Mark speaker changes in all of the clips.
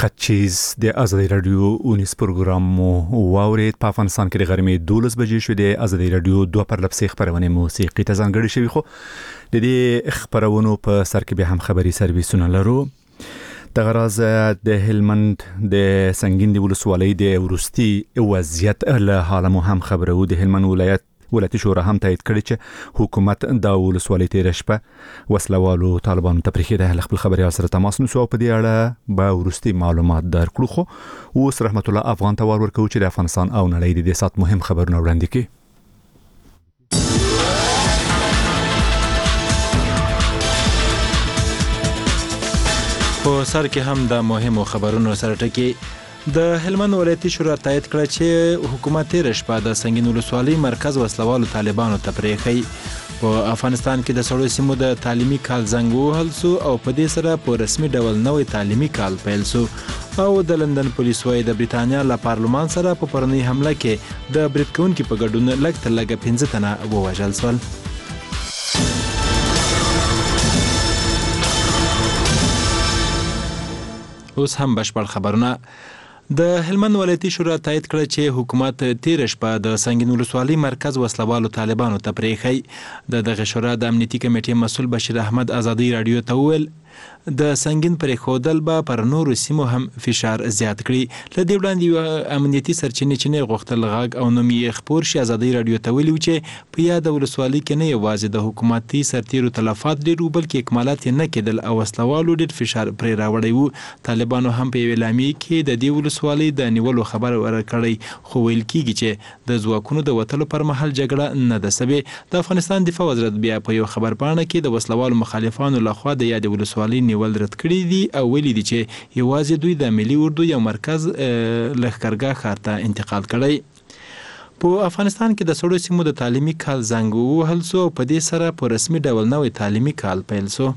Speaker 1: خچیز د ازادي رادیو اونیس پروګرام مو واورید. په افغانستان کې د غرمې 12 بجې شوې د ازادي رادیو 2 پرلپسې خبرونه موسیقي ته ځانګړې شوې، خو د دې خبرونو په سر کې به هم خبري سرویسونه لرو. د غراز د هلمند د سنگین دی ولسوالۍ د ورستي وضعیت له حاله مو هم خبرو. د هلمند ولایتي شورا هم تایید کړی چې حکومت د ولسوالۍ تیر شپه وسلوالو طالبانو ته پرېښی د خپل خبري سره تماس نسو په دې اړه به ورستي معلومات درکړو. خو اوس رحمت الله افغان ته ورکو چې د افغانستان او نړۍ د سات مهم خبرونه وړاندې کړي.
Speaker 2: په سر کې هم د مهمو خبرونو سره ټکی. د هلمند ولایتي شورا تایید کړ چې حکومت تیر شپه د سنگین ولسوالۍ مرکز وسلوالو طالبانو ته پرېښی. په افغانستان کې د سړو سیمو د تعلیمي کال زنګ ووهل سو او په دې سره په رسمي ډول نوې تعلیمي کال پیل سو. او د لندن پولیس وايي د بریتانیا له پارلمان سره په پرونی حمله کې د برید کوونکو په ګډون لږ تر لږه 15 تنه ووژل شول. اوس هم بشپړ خبرونه. د هلمند ولایتي شورا تایید کړ چې حکومت تیر شپه د سنگین ولسوالۍ مرکز وسلوالو طالبانو ته پرېښی. دغه شورا د امنیتي کمیټې مسؤل بشیر احمد ازادي رادیو ته وویل د سنگین پرېښودل به پر نورو سیمو هم فشار زیات کړي. له دې وړاندې امنیتي سرچینې چې غوښتل غږ او نوم یې خپور شي. ازادي رادیو ته ویلي چې په یاد ولسوالۍ کې نه یوازې د حکومتي سرتیرو تلفات ډېر وو بلکې اکمالات یې نه کېدل او وسلوالو ډېر فشار پرې راوړی وو. طالبانو هم په یوې اعلامیې کې د دې ولسوالۍ د نیولو خبر ورکړی، خو ویل کېږي چې د ځواکونو د وتلو پر مهال جګړه نه ده سوې. د افغانستان دفاع وزارت بیا په یو خبرپاڼه کې د وسلوالو مخالفانو لخوا د یاد ولسوالۍ نیول رد کړي دي او ویلي دي چې یوازې دوی د ملي اردو یو مرکز لښکرګاه ښار ته انتقال کړی. په افغانستان کې د سړو سیمو د تعلیمي کال زنګ ووهل سو او په دې سره په رسمي ډول نوې تعلیمي کال پیل سو.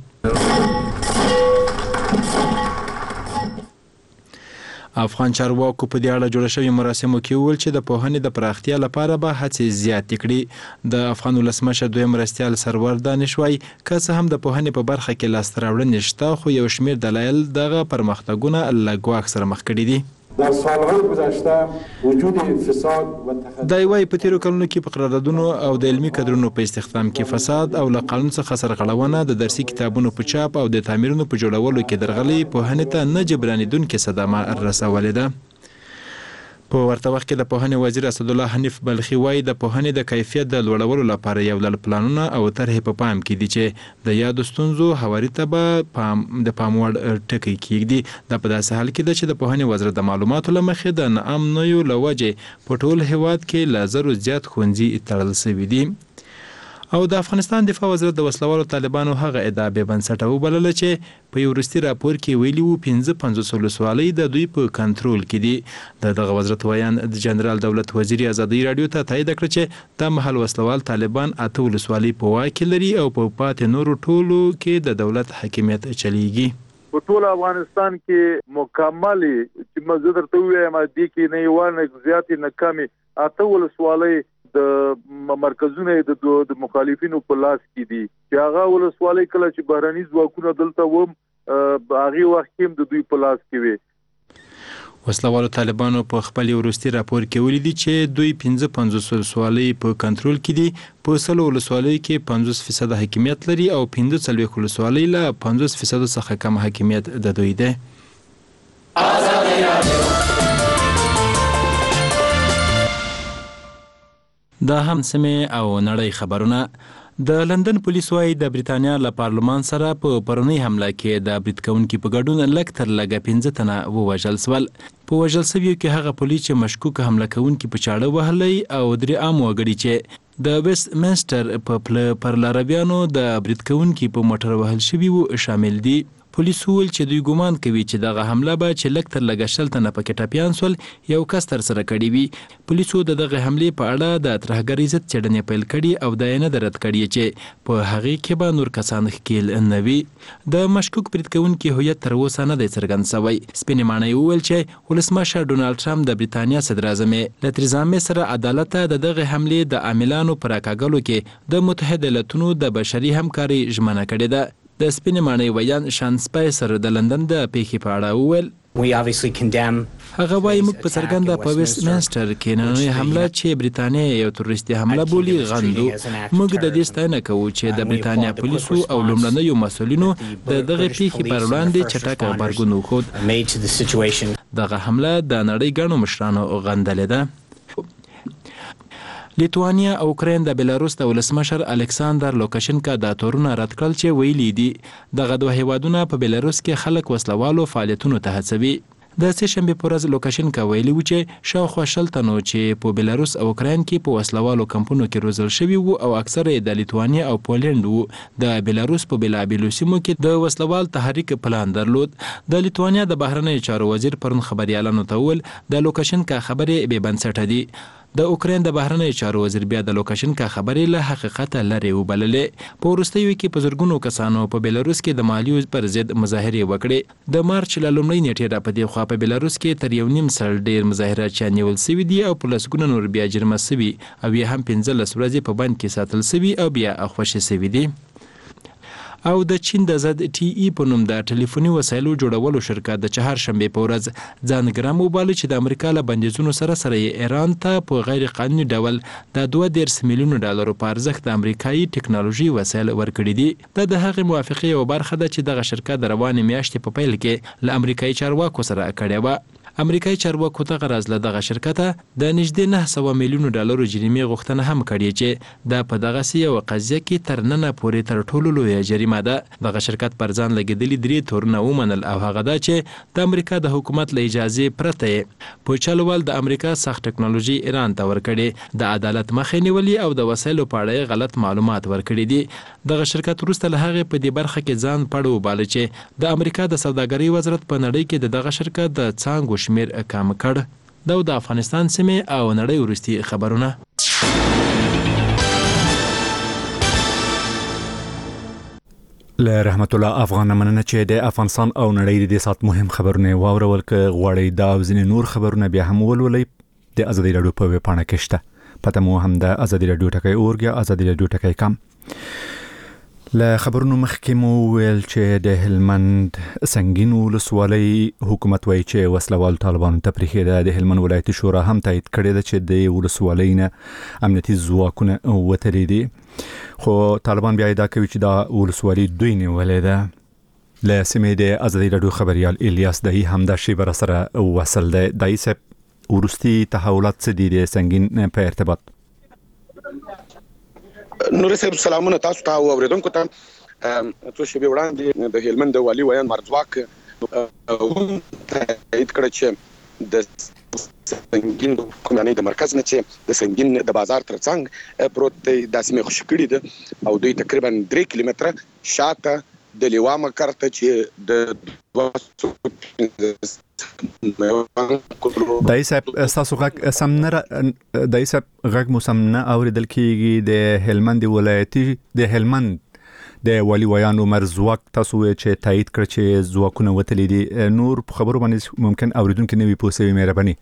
Speaker 2: افغان چارواکو په دې اړه جوړ شوی مراسمو کې وویل چې د پوهنې د پراختیا لپاره به هڅې زیاتې کړي. د افغان ولسمشر دویم مرستیال سرور دانشوای که څه هم د پوهنې په برخه کې لاسته راوړنې شته، خو یو شمېر دلایل دغه پرمختګونه له ګواښ سره مخ کړي دي.
Speaker 3: در سالهای گذشته وجود فساد و
Speaker 2: دا وایي په تیرو کلونو کې په قراردادونو او د علمي کادرونو په استخدام کې فساد او له قانون څخه سرغړونه، د درسي کتابونو په چاپ او د تعمیرونو په جوړولو کې درغلي پوهنې ته نه جبرانېدونکې صدمه رسولې ده. په ورته وخت کې د پوهنې وزیر اسدالله حنیف بلخي وایي د پوهنې د کیفیت د لوړولو لپاره یو ډول پلانونه او طرحې په پام کې دي چې د یادو ستونزو هواري ته به د پام وړ ټکی کېږدي. دا په داسې حال کې ده چې د پوهنې وزارت د معلوماتو له مخې د ناامنیو له وجې په ټول هیواد کې له 1000 زیات ښوونځي تړل شوي دي. او د افغانستان دفاع وزارت د وسلوالو طالبانو هغه ادعا بې بنسټه وبلله چې په یو وروستي راپور کې ویلي وو 55 ولسوالۍ د دوی په کنټرول کې دي. دغه وزارت ویان د جنرال دولت وزیر ازادي رادیو ته تایید کړ چې د مهال وسلوال طالبان 8 ولسوالۍ په واک کې لري او په پاتې نورو ټولو کې د دولت حاکمیت چلیږي.
Speaker 4: په ټول افغانستان کې مکمل چې مزه درته وایم دي کې نه یو نه زیاتې نه کمی 8 ولسوالۍ د مرکزونه د مخالفینو په لاس کې دي چې هغه ولسوالۍ کله چې بهرني ځواکونه دلته وم هغه وخت کې د دوی په لاس کې وي.
Speaker 2: وسلوالو طالبانو په خپل وروستي راپور کې ولیدي چې دوی 55 ولسوالۍ په کنټرول کې دي. په 100 ولسوالۍ کې 50% حاکمیت لري او 45 ولسوالۍ له 50% څخه کم حاکمیت د دوی ده. دا هم سیمې او نړۍ خبرونه. د لندن پولیس وايي د بریتانیا له پارلمان سره په پرونی حمله کې د برید کوونکو په ګډون لږ تر لږه 15 تنه ووژل شول. په وژل شویو کې هغه پولیس چې مشکوک حمله کوونکي په چاړه وهلی او 3 عام وګړي چې د ویسټمنسټر په پر لارویانو د برید کوونکي په موټر وهل شوي وو شامل دي. پولیس وویل چې دوی ګمان کوي چې دغه حمله به چې لږ تر لږه 100 تنه پکې ټپیان سول یو کس تر سره کړی وي. پولیسو د دغه حملې په اړه د ترهګرۍ ضد څېړنې پیل کړي او دا یې نه ده رد کړې چې په هغې کې به نور کسان ښکېل نه وي. د مشکوک برید کوونکي هویت تر اوسه نه دی څرګند شوی. سپینې ماڼۍ وویل چې ولسمشر ډونالډ ټرمپ د بریتانیا صدراعظم له تریزا مې سره عدالت ته د دغه حملې د عاملانو په راکاږلو کې د متحده ایالتونو د بشري همکارۍ ژمنه کړې ده. د سپینې ماڼۍ ویان شان سپایسر د لندن د پیښې په اړه وویل هغه وايي موږ په څرګنده په ویسټ منسټر کې نننۍ حمله چې بریتانیا یو تروریستي حمله بولي غندو. موږ د دې ستاینه کوو چې د بریتانیا پولیسو او لومړنیو مسؤلینو د دغه پیښې پر وړاندې چټک غبرګون وښود. دغه حمله د نړۍ ګڼو مشرانو غندلې ده. لیتوانیا او اوکراین د بلاروس د ولسمشر الکساندر لوکاشنکا دا تورونه رد کړل چې ویلي دي دغه دوه هیوادونه په بلاروس کې خلک وسلوالو فعالیتونو ته هڅوي. د سه شنبه پر ورځ لوکاشنکا ویلي و چې شاوخوا 60 تنو چې په بلاروس او اوکراین کې په وسلوالو کمپونو کې روزل شوي وو او اکثره د لیتوانیا او پولند وو. د بلاروس په بلابلو سیمو کې د وسلوال تحریک پلان درلود. د لیتوانیا د بهرنیو چارو وزیر پرون خبريالانو ته وویل د لوکاشنکا خبرې بې بنسټه دي. د اوکراین د بهرنیو چارو وزیر بیا د لوکاشنکا خبرې له حقیقت لرې وبللې. په وروستیو کې په زرګونو کسانو په بلاروس کې د مالیو پر ضد مظاهرې وکړې. د مارچ له لومړۍ نیټې را پدې خوا په بلاروس کې تر 1.5 سل ډیر مظاهرات چا نیول سوي دي او په لسګونه نور بیا جرمه سوي او یا هم 15 ورځې په بند کې ساتل سوي او بیا خوشي سوي دي. او د چین د زد ټي ای په نوم د ټلیفوني وسایلو جوړولو شرکت د چهارشنبه په ورځ ځانګړی موبایل چې د امریکا له بندیزونو سره ایران ته په غیر قانوني ډول د 2.5 میلیون ډالر په ارزښت د امریکایي ټکنالوژي وسایل ورکړي دي. د هغې موافقه یو برخه ده چې دغه شرکت د روانې میاشتې په پیل کې له امریکایي چارواکو سره کړې و. امریکایي چارواکو ته غرض له دغه شرکته د نږدې 900 میلیون ډالر جریمه غوښتنه هم کړې چې د په دغه یو قضیه کې تر ننه پورې تر ټولو لویه جریمه ده. دغه شرکت پر ځان لګیدلي 3 تورونه ومنل او هغه دا چې د امریکا د حکومت له اجازه پرته په چلول د امریکا سخت ټکنالوژي ایران ته ورکړي، د عدالت مخې نیولې او د وسایلو په اړه غلط معلومات ورکړي دي. دغه شرکت وروسته له هغه په دې برخه کې ځان پړو وباله چې د امریکا د سوداګرۍ وزارت په نړۍ کې دغه شرکت د څانګو شمیر کم کړ. د افغانستان سیمې او نړۍ وروستي خبرونه.
Speaker 1: له رحمت الله افغان مننه چې د افغانستان او نړۍ د سات مهم خبرونه واورول ک غواړي دا او ځینې نور خبرونه بیا هم ولولئ د ازادي رادیو په ویب پاڼه کې شته. پته مو هم د ازادي رادیو ټکی اورګیا ازادي رادیو ټکی کم. له خبرونو مخکې مو ویل چې د هلمند سنگین ولسوالۍ حکومت وایي چې وسلوال طالبانو ته پرېښې د هلمند ولایتي شورا هم تایید کړې ده چې د ولسوالۍ نه امنیتي ځواکونه وتلي دي، خو طالبان بیا ادعا کوي چې دا ولسوالۍ دوی نیولې ده. له سیمې د ازادي رادیو خبريال الیاس دای هم دا شی بر سره وصل ده. دای صاحب ورستي تحولات څه دي د سنگین په ارتباط؟
Speaker 5: نور صاحب سلامونه تاسو ته او اوریدونکو ته. څو شپې وړاندې د هلمند والي ویان مرزواک هم تایید کړ چې د سنگین کومنۍ د مرکز نه چې د سنگین د بازار ترڅنګ پروت دی د سیمې خوشی کړي ده او دوی تقریبا 3 کیلومتره شاته د لیوامه کرته چې د
Speaker 1: دای صاحب تاسو غږ سم نه دای صاحب غږ مو سم نه اوریدل کیږي. د هلمند ولایتي د هلمند د والي ویان عمر زواک تاسو چې تایید کړ چې زواکونه وتلي دي، نور خبرو باندې ممکن اوریدونکو نوی پوسوي مهرباني.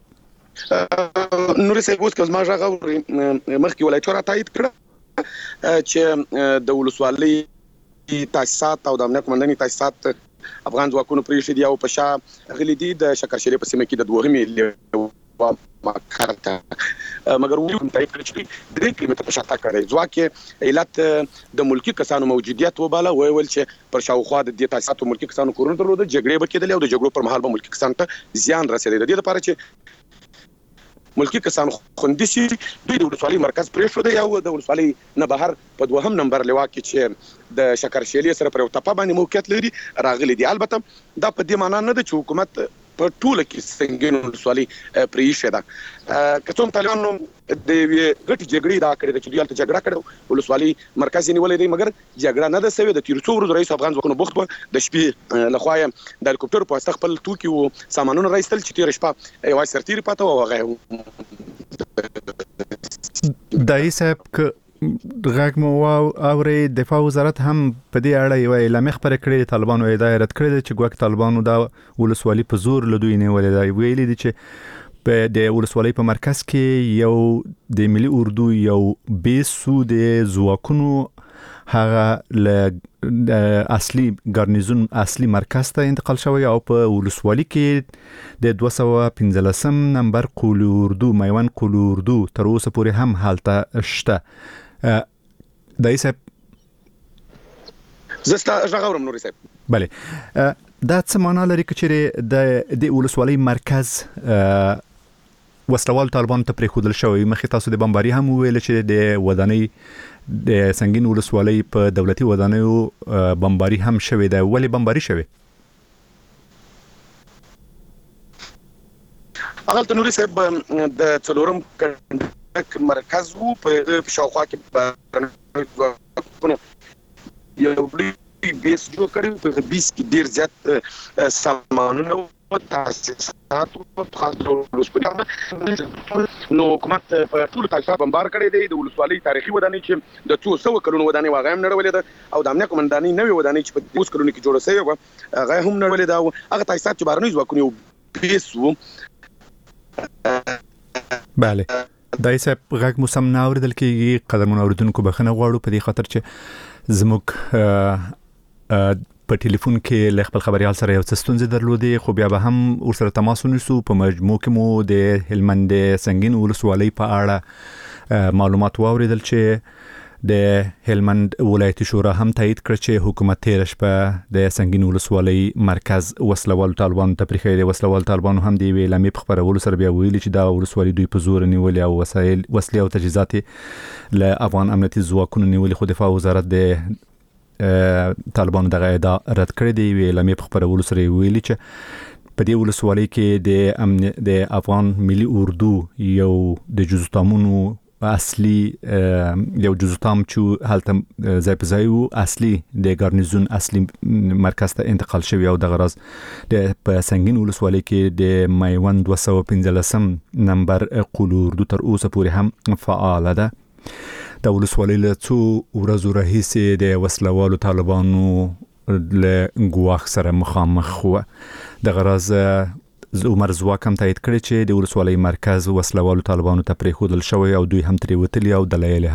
Speaker 5: نور صاحب اوس کوم ځای غوړي مخکې ولایتي را تایید کړ چې د ولسوالۍ تاسیسات او د امنیت کمانډنۍ تاسیسات افغان ځواکونو پریښي دي او په شا غلي دي د شکرشری په سیمه کې د 2 میلیون ماکارته مګر وګورم تایید کړی چې 3 کیلومتره په شاته کړی ځواکه علت د ملکی کسانو موجودیت وباله ویل چې پر شاوخوا د دې تاسیساتو ملکی کسانو کورونه درلود، جګړې بکیدل او د جګړو پر مهال به ملکی کسانو ته زیان رسیدل. د دې لپاره چې ملکی کسانو خوندي شي دوی د ولسوالۍ مرکز پرېښود دی او د ولسوالۍ نه بهر په 2 نمبر لیوا کې چې د شکرشیلې سره پر ټپه باندې موقعیت لري راغلي دي. البته دا په دې معنی نه ده چې حکومت په ټوله کې سنگین ولسوالۍ پرېښې ده. که څوم طالبانو د غټي جګړې دا کړې چې دوی الته جګړه کړې ولسوالۍ مرکز نیولې دی، مګر جګړه نه ده سوي. د 13 ورځې رئیس افغان ځواکونو بوخت د شپې لخوا د هلیکوپټر په واسطه خپل توکي او سامانونه راځل چې تیر شپه یو سرتيري پاتو او هغه
Speaker 1: دای صاحب غږ مو اوري. دفاع وزارت هم په دې اړه یو اعلامیه خبره کړې، طالبانو ادعا رد کړې چې ګواک طالبانو دا ولسوالۍ په زور له دوی نیولې ده. ویلي دي چې په د ولسوالۍ په مرکز کې یو د ملي اردو یو بیسو د ځواکونو هغه ل اصلي ګارنیزون اصلي مرکز ته انتقال شوی او په ولسوالۍ کې د 215 نمبر قولي اردو میوند قولي اردو تر اوسه پورې هم حالت شته. دای صاحب
Speaker 5: زستا ژغورم نوري صاحب.
Speaker 1: بله دا څه معنا لري چې د ولسوالۍ مرکز وسلوال طالبان ته پرې خودل شوی؟ مخې تاسو د بمباري هم ویل چې د ودانۍ د سنگین ولسوالۍ په دولتي ودانیو بمباري هم شوی دی. ولی بمباري شوی؟
Speaker 5: هغه نوري صاحب د څلورم کنډک مرکز وو په شاوخوا کې یو بیس جوړ کړی په بیس کې ډیر زیات سامانونه او تاسیسات په خاطر نو حکومت په ټول تاسیسات بمبار کړی دی. د ولسوالۍ تاریخي ودانۍ چې د 200 کلونو ودانۍ واغې هم نړولې ده او د امنیت قومندانۍ نوې ودانۍ چې په 20 کلونو کې جوړه شوې و هغه هم نړولې ده. هغه تاسیسات چې بهرني ځواکونه بیس وو.
Speaker 1: بله دای صاحب غږ مو سم نه اوریدل کېږي. قدرمن اوریدونکو بخښنه غواړو په دې خاطر چې زموږ په ټلیفون کې له خپل خبريال سره یو څه ستونزې درلودې، خو بیا به هم ورسره تماس ونیسو. په مجموع کې مو د هلمند سنگین ولسوالۍ په اړه معلومات واوریدل چې د هلمند ولایتي شورا هم تایید کړ چې حکومت تیر شپه د سنگین ولسوالۍ مرکز وسلوال طالبان ته پرېښی دی. وسلوال طالبان هم د اعلامیې په خبرولو سره بیا ویلي چې دا ولسوالۍ دوی په زور نیولې او وسلې او تجهیزات له افغان امنیتي ځواکونو نیولې. خو دفاع وزارت د طالبانو دغه ادعا رد کړې دی. اعلامیې په خبرولو سره ویلي چې په دې ولسوالۍ کې د افغان ملي اردو یو د جزوتامونو اصلي یو جزوتام چې هلته ځای په ځای وو اصلي د ګارنیزون اصلي مرکز ته انتقال شوی او دغه راز په سنگین ولسوالۍ کې د میوند 215 نمبر قولي اردو تر اوسه پورې هم فعال ده. د ولسوالۍ له څو ورځو راهیسې د وسلوالو طالبانو له ګواښ سره مخامخ وو. دغه راز عمر ځواک هم تایید کړی چې د ولسوالۍ مرکز وسلوالو طالبانو ته پرېښودل شوی او دوی هم ترې وتلي او دلایل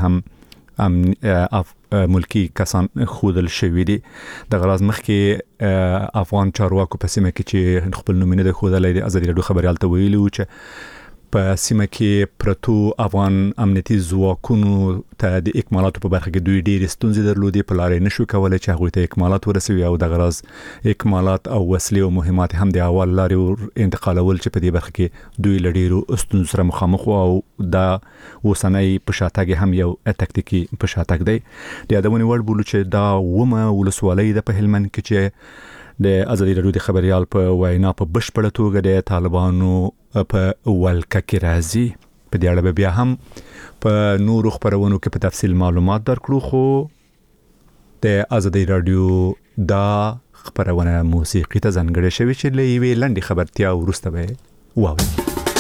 Speaker 1: هم ملکی کسان خودل شوی دي. دغه راز مخکې افغان چارواکو په سیمه کې چې خپل نومونه د خودلې د ازادي راډیو خبريال ته ویلي و چې په سیمه کې پرتو افغان امنیتي ځواکونو ته د اکمالاتو په برخه کې دوی ډېر ستونزې درلودې، په لارې نشو کولای چې هغوی ته اکمالات ورسوي او دغه راز اکمالات او وسلې او مهمات هم د اول لارې انتقالول چې په دې برخه کې دوی له ډېرو ستونزو سره مخامخ وو او دا اوسنۍ په شاتګ هم یو تکتیکي په شاتګ دی. د یادونې وړ بولو چې دا ومه ولسوالۍ د په هلمند کې چې د ازادي راډیو د خبريال په وینا په بشپړه توګه د طالبانو په ولکه کې راځي. په دې اړه بیا هم په نورو خبرونو کې په تفصیل معلومات درکړو، خو د ازادي راډیو دا خبرونه موسیقي ته ځانګړې شوی چې له یوې لنډې خبرتیا وروسته به واورئ.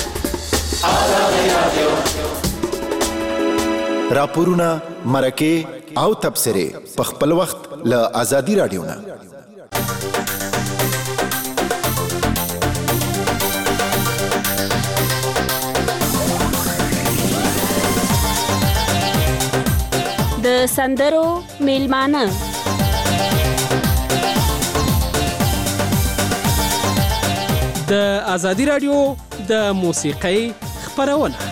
Speaker 6: راپورونه، مرکه او تبصره په خپل وخت له ازادي راډیو نه.
Speaker 7: د سندرو میلمانه
Speaker 8: د ازادي راډیو د موسیقۍ خبرونه.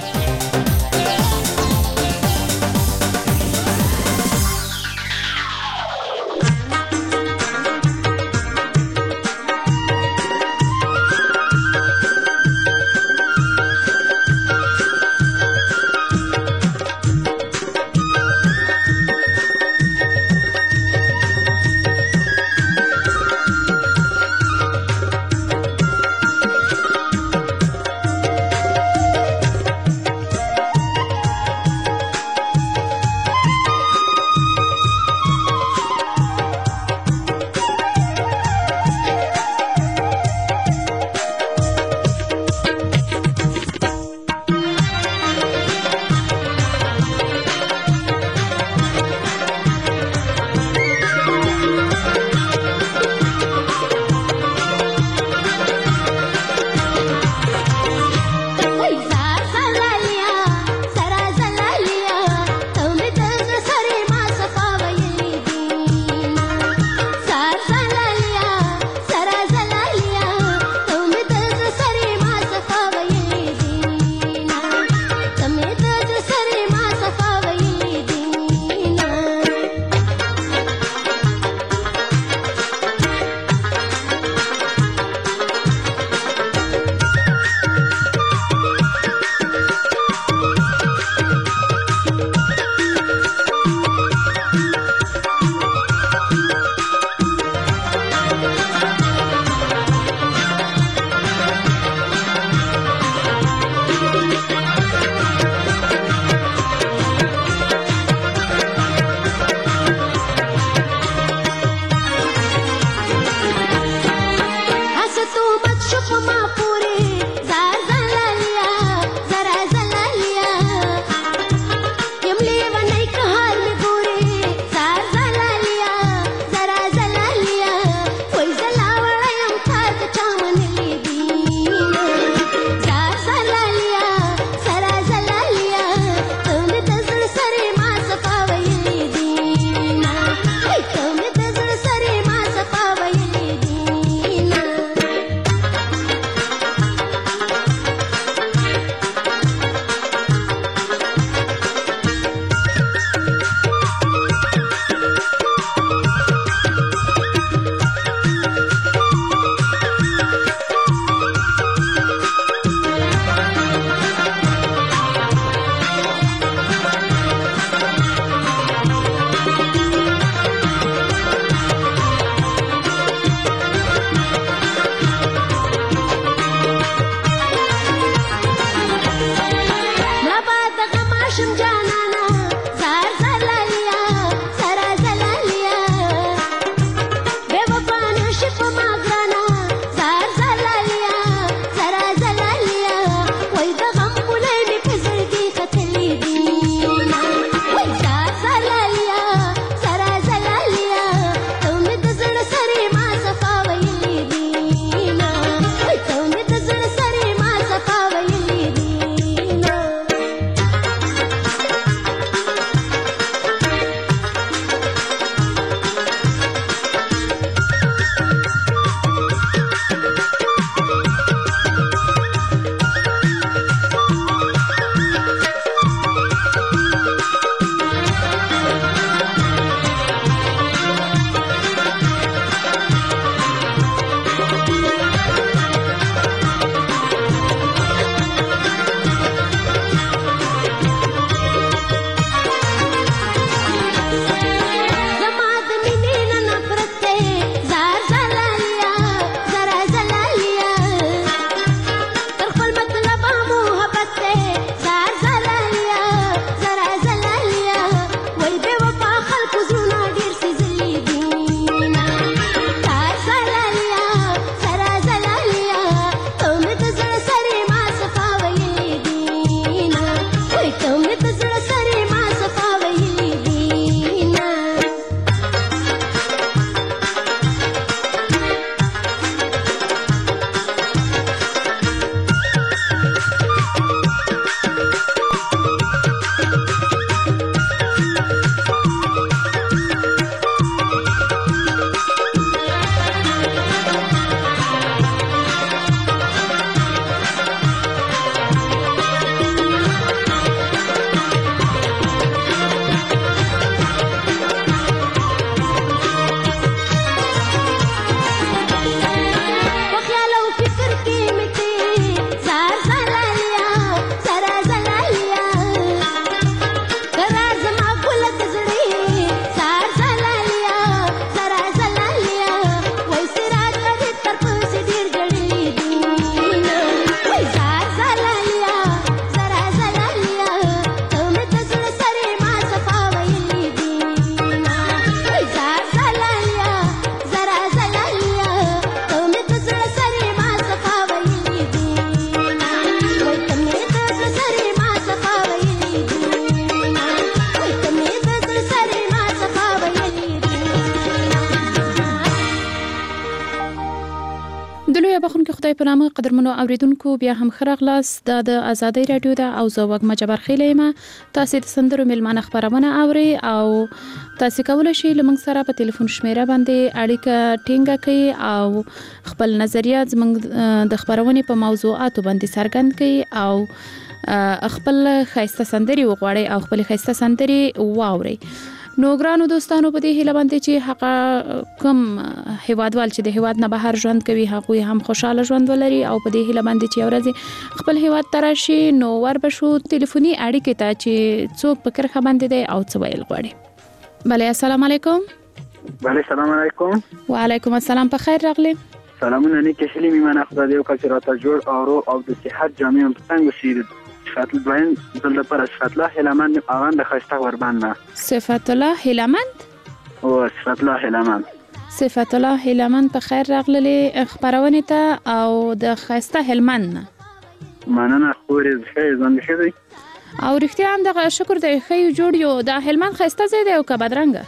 Speaker 9: د لوی بخون کې خدای په نامه قدرمنو اوریدونکو بیا هم خراغلاس د آزادۍ رادیو د او زوګ مجبر خلیمه تاسو د سندرو ملمانه خبرونه اوري او تاسو کولای شئ لمن سره په ټلیفون شمیره باندې اړیکه ټینګه کړئ او خپل نظریات زموږ د خبرونې په موضوعاتو باندې څرګند کړئ او خپل خاصه سندري وغواړئ او خپل خاصه سندري واورئ. نو ګرانو دوستانو په دې هیله باندې چې حق کم هیوادوال چې د هیواد نه بهر ژوند کوي هغه هم خوشاله ژوند ولري او په دې هیله باندې چې ورځ خپل هیواد تراشي نو ور بشو ټلیفوني اړیکې ته چې څوک په کرخه باندې دی او څه ویل غواړي. بله السلام علیکم.
Speaker 10: بله السلام علیکم.
Speaker 9: وعلیکم السلام په خیر راغلی.
Speaker 10: سلامونه نیکه شلی میمنه خدای دې وکړي چې راته جوړ او د صحت جامع څنګه شي صفات البین دل پر صفات الله هلمند آغان د خسته وربان
Speaker 9: صفات الله هلمند
Speaker 10: او صفات الله هلمند
Speaker 9: صفات الله هلمند په خیر راغلی خبرونه ته او د خسته هلمند
Speaker 10: مننه خوري ښه ځان ښه
Speaker 9: او رښتیا هم د شکر د ښه جوړ یو د هلمند خسته زیاده او کبدرنګ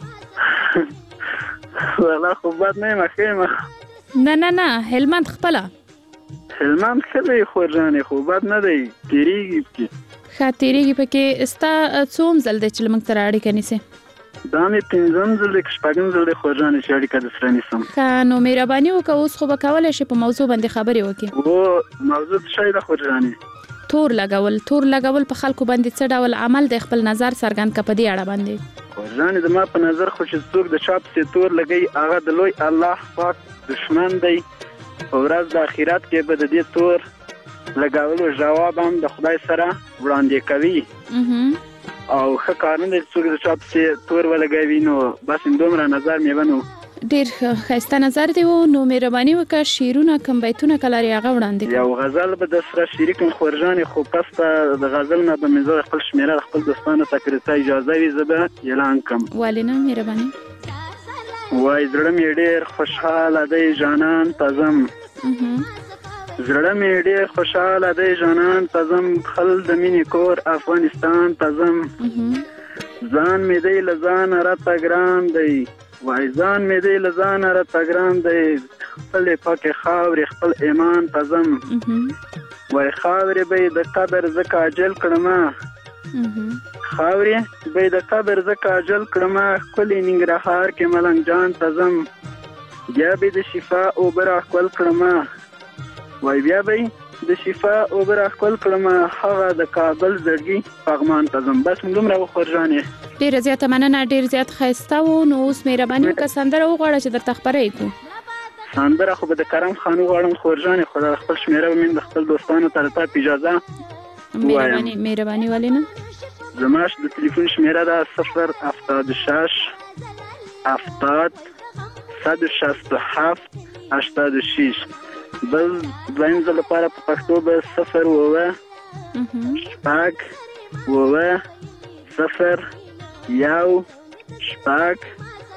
Speaker 10: والله خو بد نه مخه
Speaker 9: نه هلمند خپل
Speaker 10: هلمند خلې خورجانې خو بد نه دی تیریږي پکې
Speaker 9: تیریږي پکې استا څوم زل د چې موږ تر اړیکه نیسه
Speaker 10: دا مې پنځم زل د شپږم زل د خورجانې چې اړیکه د سره نیسم
Speaker 9: نو مهرباني وکړه اوس خو به کولی شي په موضوع باندې خبرې وکړي
Speaker 10: او موضوع څه ده خورجانې
Speaker 9: تور لګول په خلکو باندې څه ډول عمل د خپل نظر څرګند کړه په دې اړه باندې
Speaker 10: خورجانې زما په نظر خو چې څوک د چا پسې تور لګي هغه د لوی الله پاک دشمن دی او ورځ د آخرت کې به د دې تور لګولو جواب هم د خدای سره وړاندې کوي او ښه کارونه دي څوک د چا پسې تور ولګوي نو بس دومره نظر مې ونه
Speaker 9: ډېر ښایسته نظر دی نو مهرباني وکړه شعرونه کوم بیتونه که لري هغه وړاندې کړه
Speaker 10: یو غزل به در سره شریکم خورجانې خو پس د غزل نه به مې زه خپل شمېره خپل دوستانو ته که ته اجازه وي زه به اعلان کړم
Speaker 9: ولې نه مهرباني
Speaker 10: وای زړه مې ډېر خوشحاله دی جانان ته ځم زړه مې ډېر خوشحاله دی جانان ته ځم خل د مینې کور افغانستان ته ځم ځان مې دی له ځانه راته ګران دی وای ځان مې دی له ځانه راته ګران دی خپلې پاکې خاورې خپل ایمان ته ځم وای خاورې به یې د قبر زه کاجل کړمه خاورې به د قبر زه کاجل کړمه ښکلي ننګرهار کې ملنګ جان ته ځم بیا به د شفا اوبه راښکل کړمه وای بیا به د شفا اوبه راښکل کړمه هغه د کابل زړګي پغمان ته ځم بس دومره وخورجانې
Speaker 9: ډېره زیاته مننه ډېر زیات ښایسته و نو اوس مهرباني وکړه سندره وغواړه چې درته خپره یې کړو
Speaker 10: سندره خو به د کرم خان وغواړم خورجانې خو د خپل شمېره به مې د خپل دوستانو ته د تا په اجازه
Speaker 9: مهرباني ولې نه
Speaker 10: زما د تلیفون شمېره ده 076 70 167 86 بل دویم ځل لپاره په پښتو به 0 شپږ 0 1 شپږ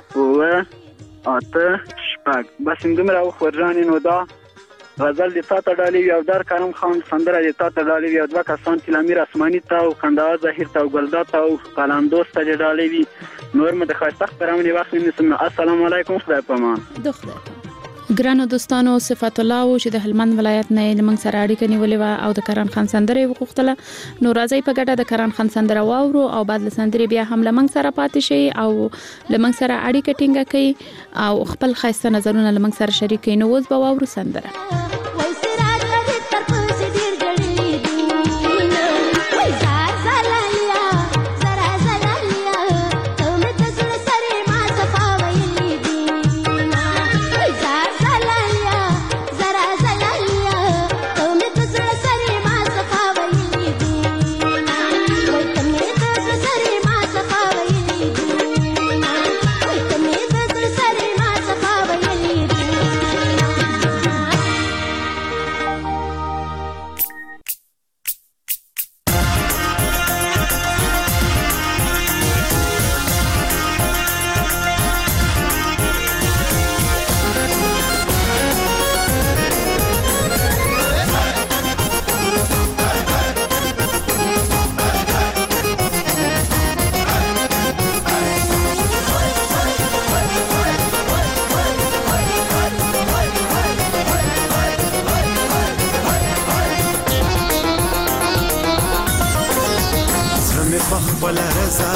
Speaker 10: 8 شپږ بس دومره وخورجانې نو دا غزل د تا ته ډالۍ وي او در کرم خان سندره د تا ته ډالۍ وي او دوه کسان چې امیر اسماني ته او خندهار ظاهر ته او ګلداد ته او قلندوز ته ډالۍ وي نور مې د ښایسته خپرونې وخت ونیسم السلام علیکم خدای په امان
Speaker 9: ګرانو دوستانو صفات الله و چې د هلمند ولایت نه لمنګ سره اړیکه نیولې و او د کران خان سندره وغوښتله نو راځي په ګډه د کران خان سندره واورو او بعد له سندرې بیا هم لمنګ سره پاتې شي او لمنګ سره اړیکه ټینګه کوي او خپل خاصه نظرونه لمنګ سره شریک کوي نو اوس به واورو سندره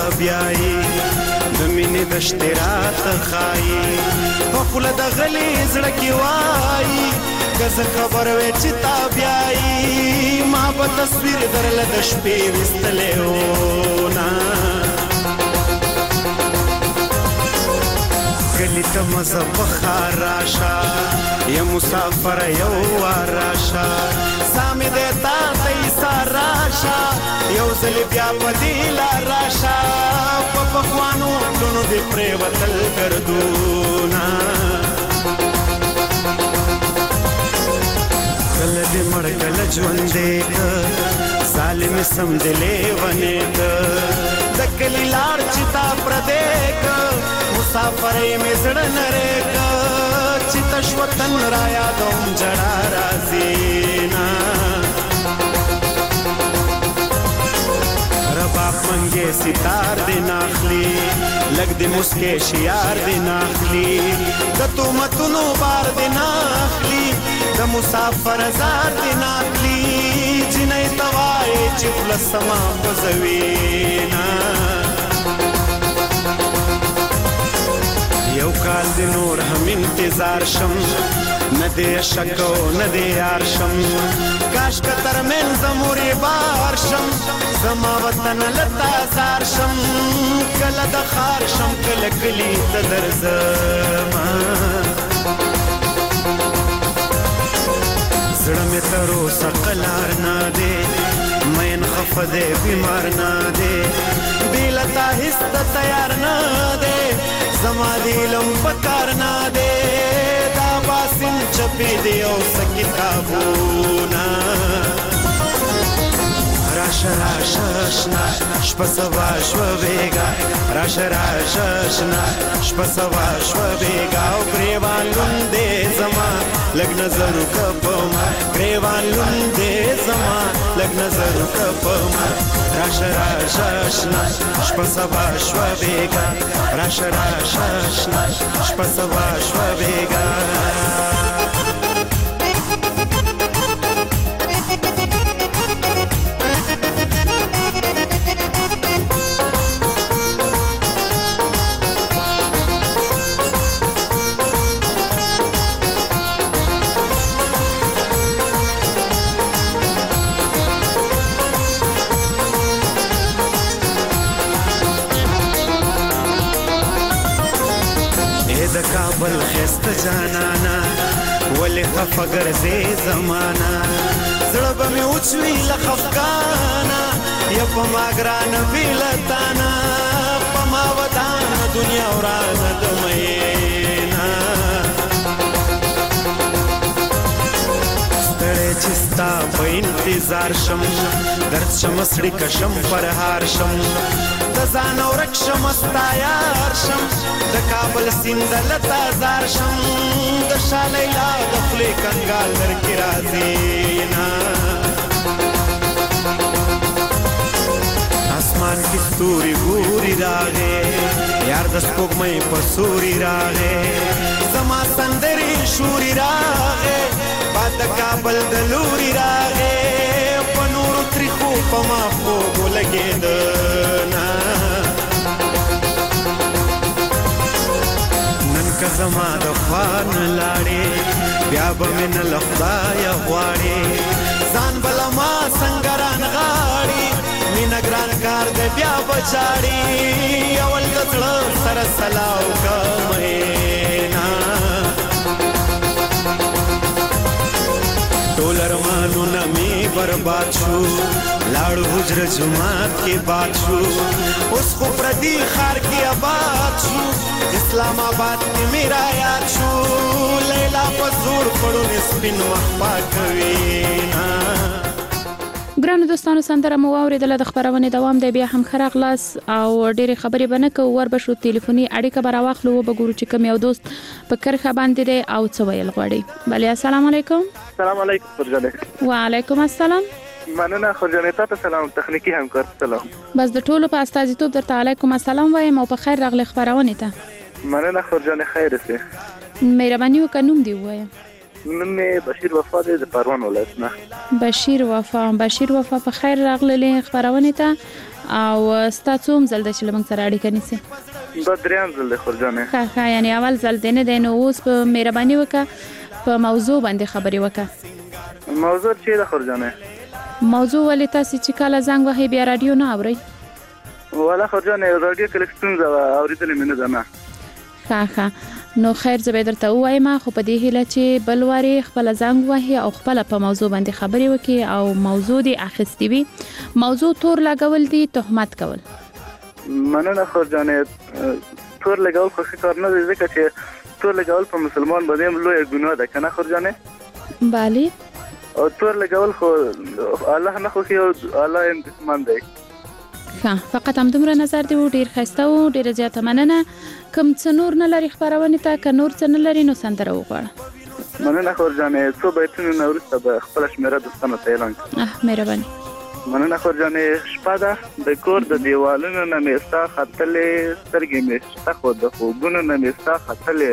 Speaker 11: بیاي د مینې د اشتراط خایي په خوله د غلي زړه کې وایي که زه خبر وې چې تا بیاي ما به تصویر درله د شپې ویستلی وونه کلی ته مزه په ښار راشه یا مسافر یو وار راشه سا مې دی تا ته ایسار راشه یو ځلې بیا په دې لار راشه په پخوانو پلونو دې پرېوتل ګردونه کله دې مړ کله ژوندی که ظالم سم دې لیونی که د کلي لار چې تا پردی که مسافرۍ مې زړه نری که چې تش وطن را یادوم جړا راځي نه رباب منګې ستار دې ناخلي لږ دې مسکې شیار دې ناخلي د تهمتونو بار دې ناخلي د مسافر زار دې ناخلي جنۍ ته وایې چې خوله سما خوځوي نه یو کال دی نور هم انتظار شم نه دی شک او نه دی یار شم کاش که ترمنځ مورې بار شم زما وطن لتا زار شم کله د ښار شم کله کلي ته درځمه زړه مې تر اوسه قلار نه دی مین خفه دی بیمار نه دی بې له تا هېڅ ته تیار نه دی زما دی علم پکار نه دی دا باسم چپې دی او څه کتابونه راشه راشه اشنا شپه سبا شوه بېګا راشه راشه اشنا شپه سبا شوه بېګا او ګریوان لوند دی زما لږ نظر وکړه په ما ګریوان لوند دی زما لږ نظر وکړه په ما راشه راشه اشنا شپه سبا شوه بېګا راشه راشه اشنا شپه سبا شوه بېګا کابل خسته جانانا ولې خفه ګرځې زمانہ زړه به مې وچوي له خفګانه یا په ما ګرانه بې له تانه په ما ودانه دنیا ورانه د میینه ستړی چې ستا په انتظار شم درد شم سړي کشم پرهار شم د ځان ورک شم ستا یار شم د کابل سیند لتا زار شم د شاه لیلا د خولې کنګال درکې راځي نه اسمان کې ستوري ګوري راغې یار د سپوږمۍ په سوري راغې زما سندرې شوري راغې باد د کابل د لوري راغې په نورو تریخو په ما خوب ولګېده نه که زما د خوا نه لاړې بیا به مې نه له خدایه غواړې ځان به له ما څنګه رانغاړې مینه ګران کار دی بیا به چاړې اول د زړه سره سلا وکړه مینا ټول ارمانونه مې برباد شو لاړو حجره جماعت کې باد شو اوس خو پردي ښار کې آباد شو اسلام آباد کې میرا یاد شو لیلا په زور پړونې سپین وخت پاکوي نه
Speaker 9: ګرانو دوستانو سندره مو واورېدله د خپرونې دوام دی بیا هم ښه راغلاست او ډېرې خبرې به نه کوو ور به شو تلیفوني اړیکه به راواخلو وبه ګورو چې کوم یو دوست په کرښه باندې دی او څه ویل غواړي بلې السلام علیکم
Speaker 12: السلام علیکم فرجانې
Speaker 9: وعلیکم السلام
Speaker 12: مننه فرجانې تاسو سلام تخنیکی همکار سلام
Speaker 9: بس د ټولو په استازیتوب درته علیکم السلام وایم او په خیر راغلی خپرونې ته
Speaker 12: مننه فرجانې خیر اوسې
Speaker 9: مهرباني وکړه نوم دې ووایه
Speaker 12: نوم مې بشیر وفا دی د پروان ولایت نه
Speaker 9: بشیر وفا په خیر راغلی خپرونې ته او ستاسو هم زل د چې لمنګ سره اړیکه نیسي
Speaker 12: دا دریم ځل دی خورجانې
Speaker 9: ښه یعنی اول ځل دی نه دی نو اوس په مهرباني وکړه په موضوع باندې خبرې وکړه
Speaker 12: موضوع چې د خورجانې
Speaker 9: موضوع ولې تاسو چې کله زنګ وهئ بیا رادیو نه اورئ
Speaker 12: والا خورجانې رادیو کې لږ ستونزه وه اورېدلې مې نه ده نه
Speaker 9: ښه نو خیر زه به درته ووایم خو په دې هیله چې بل وارې خپله زنګ وهي او خپله په موضوع باندې خبرې وکړي او موضوع دې اخیستې وي موضوع تور لګول دي تهمت کول
Speaker 12: مننه خورجانې تور لګول خو ښه کار نه دی ځکه چې تور لګول په مسلمان باندې هم لویه ګناه ده که نه خورجانې
Speaker 9: بله
Speaker 12: او تور لګول خو الله نه خوښي او الله یې دښمن دی
Speaker 9: فقط همدومره نظر دی و ډیر ښایسته و ډیره زیاته مننه کوم څه نور نه لري خپرونې ته که نور څه نه لري نو سندره وغواړه
Speaker 12: مننه خورجانې څو بیتونو نه وروسته به خپله شمېره دوستانو ته اعلان کړم
Speaker 9: مهرباني
Speaker 12: مننه خورجانې شپه ده د کور د دیوالونو نه مې ستا ختلې سترګې مې شته خو د خوبونو نه مې ستا ختلې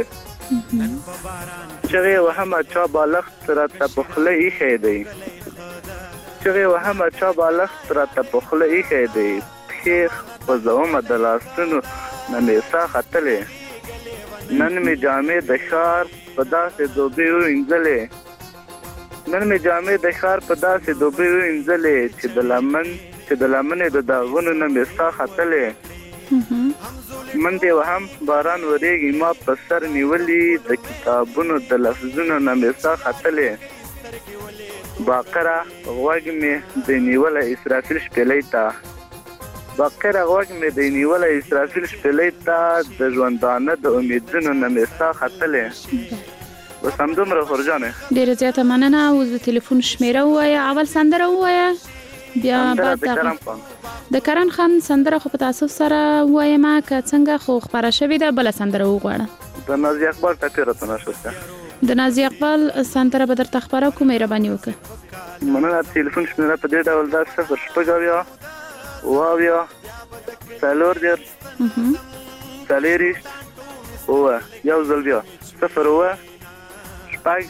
Speaker 12: چغې وهمه چا بالښت راته په خوله ایښی دی چغې وهمه چا بالښت راته په خوله ایښی دی پښې خوځومه د لاسونو نه مې ساه ختلې نن مې جامې د ښار په داسې دوبۍ ووینځلې نن مې جامې د ښار په داسې دوبۍ ووینځلې چې د لمنې د داغونو نه مې ساه ختلې من دې وهم باران ورېږي ما په سر نیولي د کتابونو د لفظونو نه مې ساه ختلې باقره غوږ مې د نیولی اسرافیل شپېلۍ ته باقره غوږ مې د نیولی اسرافیل شپېلۍ ته د ژوندانه د امیدونو نه مې ساه ختلې بس همدومره خورجانې
Speaker 9: ډېره زیاته مننه اوس د تلیفون شمېره ووایه اول سندره ووایه بیا بعد د کرن خان سندره خو په تاسف سره ووایم که څنګه خو خپره شوې ده بله سندره وغواړه
Speaker 12: د نازي اقبال ټپې راته نشته
Speaker 9: د نازي اقبال سندره به درته خپره کړو مهرباني وکړه
Speaker 12: مننه تلیفون شمېره په دې ډول ده 0 څلور دېرش څلېرویشت اووه یو ځل بیا 0 شپږ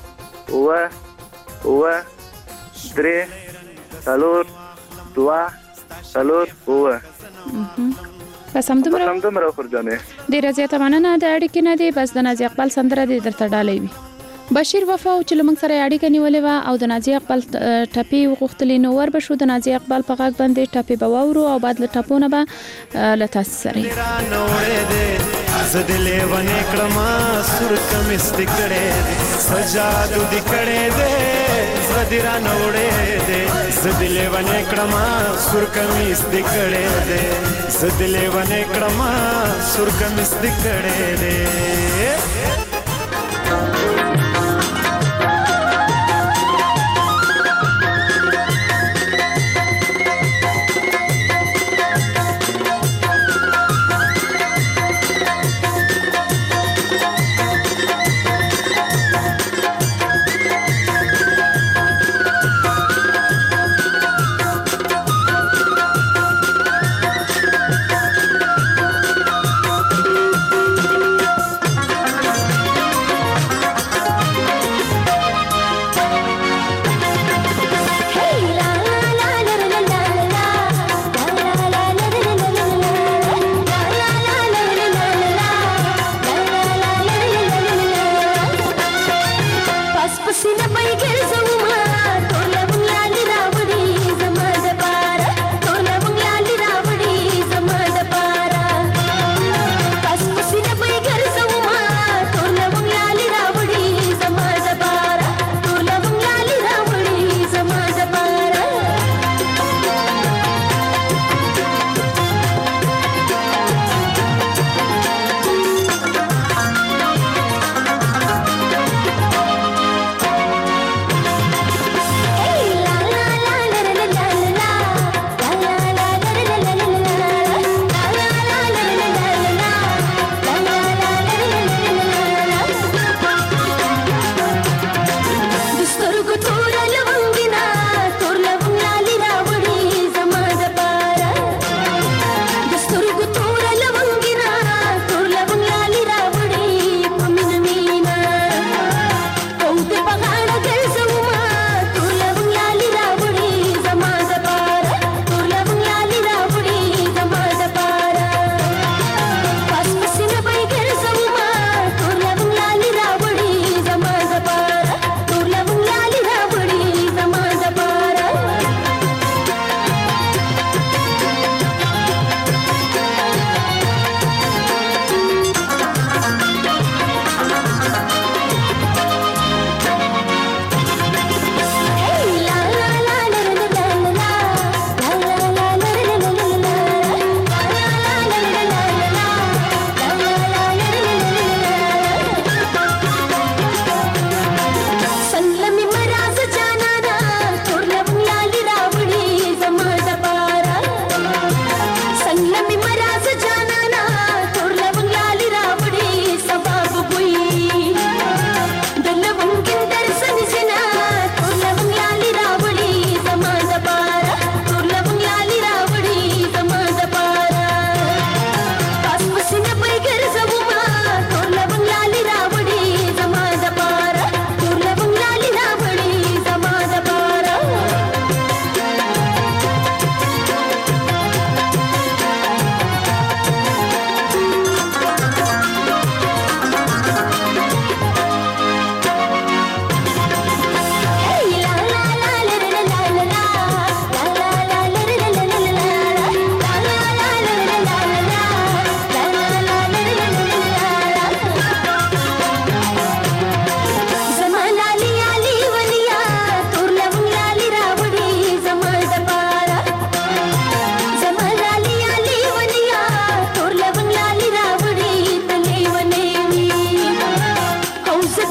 Speaker 12: اووه درې څلور دوه څلور اووه
Speaker 9: بس
Speaker 12: همدومره خورجانې
Speaker 9: ډېره زیاته مننه د اړیکې نه دی بس د نازي اقبال سندره دې درته ډالۍ وي بشیر وفا چې لمنګ سره اړیکه نیولې وه او د نازي اقبال ټپې وغوښتلې نو ور به شو د نازي اقبال په غږ باندې ټپې به واورو او بعد له ټپو نه به له تاسو سره
Speaker 11: زه دې لیونې کړمه سور کمیس دې کړی دی څه جادو دې کړی دی زړه دې رانه وړی دی زه دې لیونې کړمه سور کمیس دې کړی دی زه دې لیونې کړمه سور کمیس دې کړی دی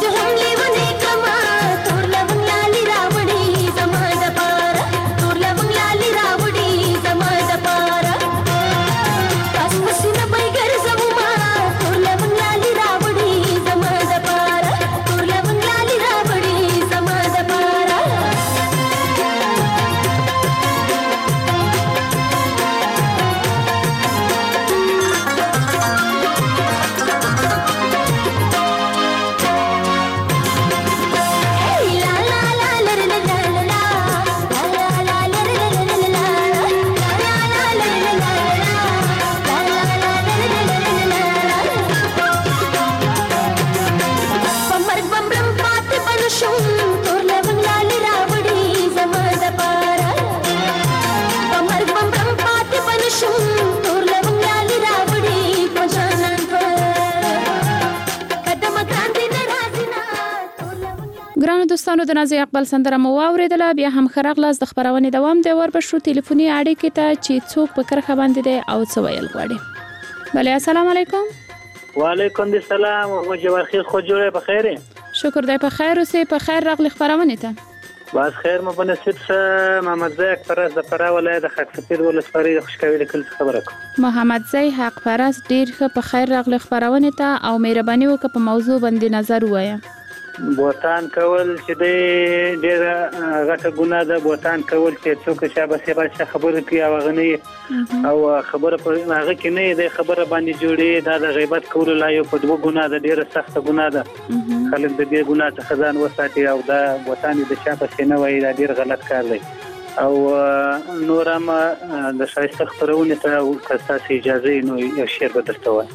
Speaker 9: دوستانو د نازي اقبال سندره مو واوریدله. بیا هم خراغلاس د خبرونې دوام دی وربشو ټلیفوني اړیکې ته چې څوک په کرخه باندې دی او څه ویل غواړي. بله السلام علیکم.
Speaker 10: وعلیکم السلام. مجبر خیر خو جوړه په خیره.
Speaker 9: شکر دی په خیر اوسې. په خیر راغلی خبرونه ته.
Speaker 10: بس خیر مو بنصیب شه. محمد زاک پرز د فرا ولایت د خاک سفید ولسوالۍ د خوشکوي لیکل خبره کوم.
Speaker 9: محمد زاک حق پرز ډیر ښه په خیر راغلی خبرونه ته او مهرباني وکړه په موضوع باندې نظر وایا.
Speaker 10: بوتان کول چې ډېر غټه ګناه ده. بوتان کول چې څوک شابه سیبه خبره کوي او غني او خبره په هغه کې نه دی خبره باندې جوړي. دا د غیبت کول لا یو په دوه ګناه ده. ډېر سخت ګناه ده. خلک د دې ګناه څخه ځان وساتي او دا بوتان د شابه سینه وایي دا ډېر غلط کار دی. او نورم د شایسته خبرونه ته کساسي اجازه نو یو شعر به درته وایم.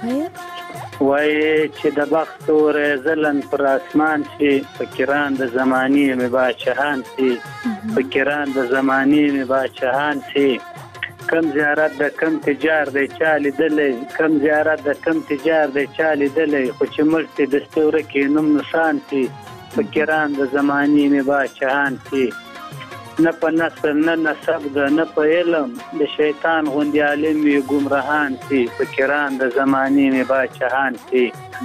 Speaker 10: وای چې د بخت اور زلن پر اسمان شي فکران د زماني می باچهان شي فکران د زماني می باچهان شي کم زیارت د کم تجار دی چالي دلې کم زیارت د کم تجار دی چالي دلې خو چې مرتي د ستوره کې نوم نشان شي فکران د زماني می باچهان شي نه په نسل نه نسب ده نه په علم د شیطان غوندې عالم وي ګمراهان شي فکران د زمانې مې باچهان شي